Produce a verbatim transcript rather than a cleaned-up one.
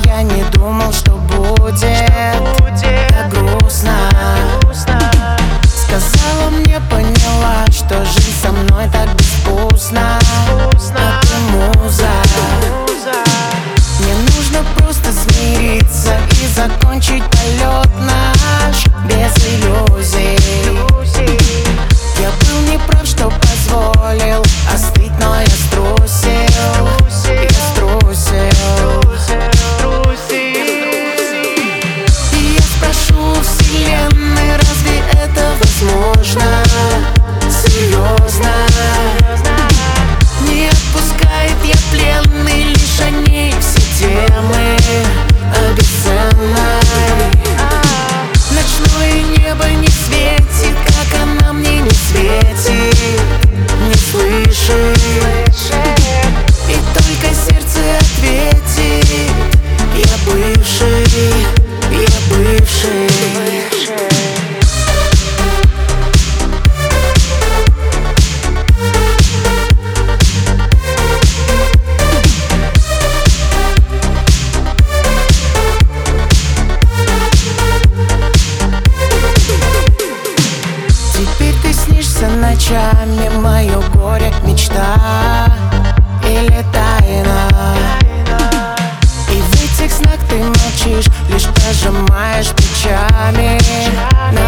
я не думал, что будет так грустно. Сказала мне, поняла, что жизнь со мной так безвкусна. А ты муза. Мне нужно просто смириться и закончить полет наш без иллюзий. Я был неправ, что позволил остыть, но я струсил. Я струсил. И я спрошу вселенной, разве это возможно? Серьезно? Не отпускает, я пленный, лишь о ней все темы о бесценной. Ночное небо не светит, как она мне не светит. Не слышит, и только сердце ответит: я бывший, я бывший. Теперь ты снишься ночами, мое горе мечта или тайна. И в этих снах ты молчишь, лишь пожимаешь плечами.